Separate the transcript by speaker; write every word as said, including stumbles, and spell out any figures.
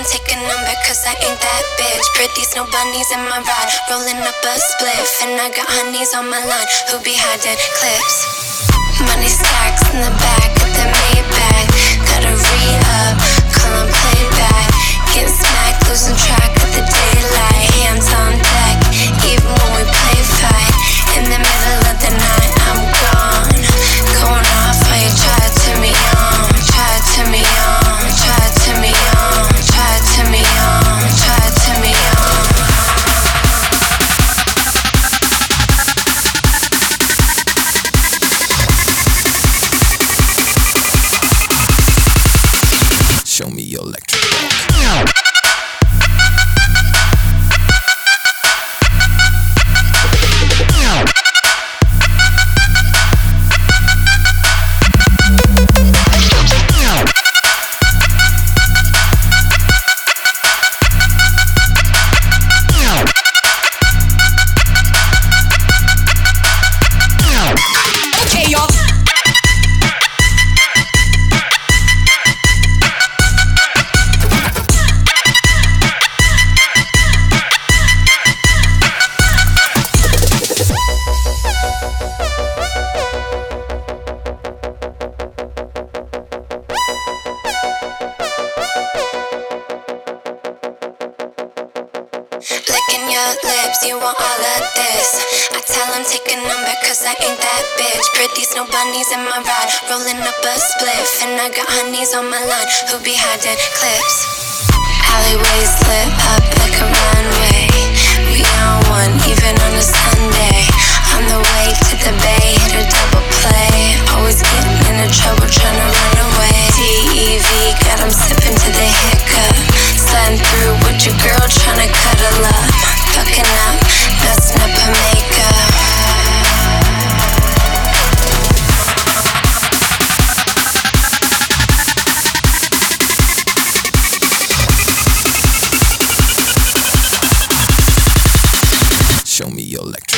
Speaker 1: take a number cause I ain't that bitch. Pretty snow bunnies in my ride, rolling up a spliff. And I got honeys on my line who be hiding clips. Money stacks in the back of the Maybach. Gotta re-up, call 'em playback. Getting smacked, losing track of the daylight. Hands on deck, even when we play fight. In the middle of the night, I'm gone. Going off while you try to turn me on. Try to turn me on, try to turn me on. Try to turn me on, try to turn me on.
Speaker 2: Show me your electric rock.
Speaker 1: Licking your lips, you want all of this. I tell him take a number cause I ain't that bitch. Pretty snow bunnies in my ride, rolling up a spliff. And I got honeys on my line who be hiding clips. Alleyways lit up like a runway. We on one, even on a Sunday. On the way to the bay, hit a double play. Always getting into trouble, trying to run away. D E V, got 'em sipping to the hiccup. Sliding through with your girl, trying to cuddle up. Fucking up, messing up her makeup.
Speaker 2: Show me your electric